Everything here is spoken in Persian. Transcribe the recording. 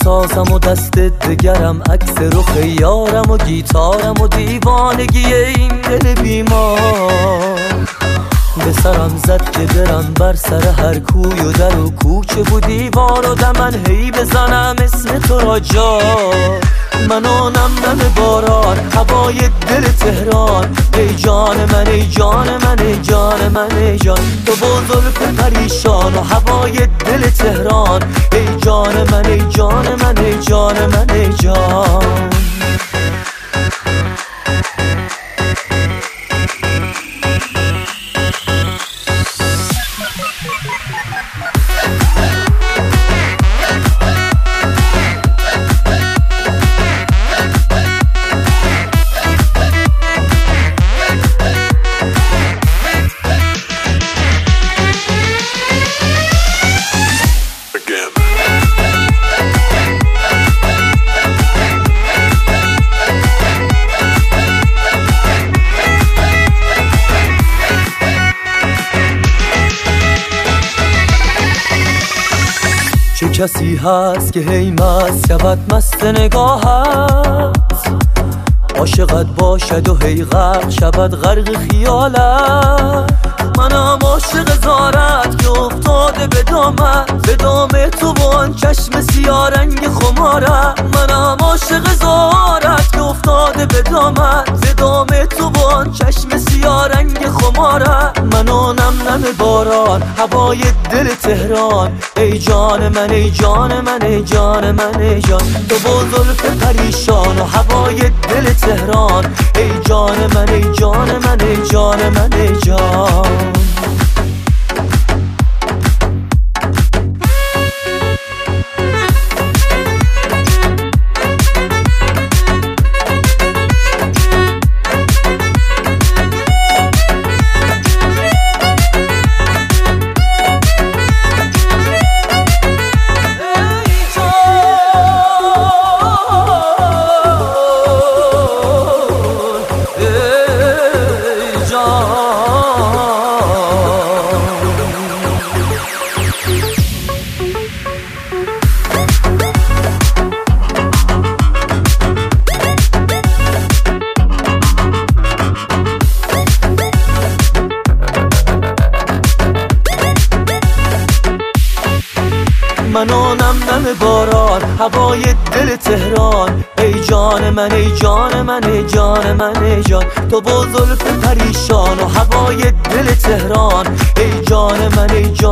سازم و دست دگرم، عکس رخ یارم و گیتارم و دیوانگی این دل بیمار. به سرم زد که برم بر سر هر کوی و در و کوچه و دیوار و دمن هی بزنم اسم تو را جا. منو نم نم باران هوای دل تهران، ای جان من ای جان من ای جان من ای جان. تو با زلف پریشان و هوای دل تهران، ای جان من ای جان من ای جان من ای جان. چه کسی هست که هی مست شود مست نگاهت، عاشقت باشد و هی غرق شود غرق خیالت. منم عاشق زارت که افتاده به دام تو و آن چشم سیاه رنگ خمارت. منم عاشق زارت که افتاده به دام تو و آن چشم سیاه رنگ خمارت. منو نم نم باران هوای دل تهران، ای جان من ای جان من ای جان من ای جان. تو با زلف پریشان و هوای دل تهران، ای جان من ای جان من ای جان من ای جان. منو نم نم باران هوای دل تهران، ای جان من ای جان من ای جان من ای جان. تو با زلف پریشان و هوای دل تهران، ای جان من ای جان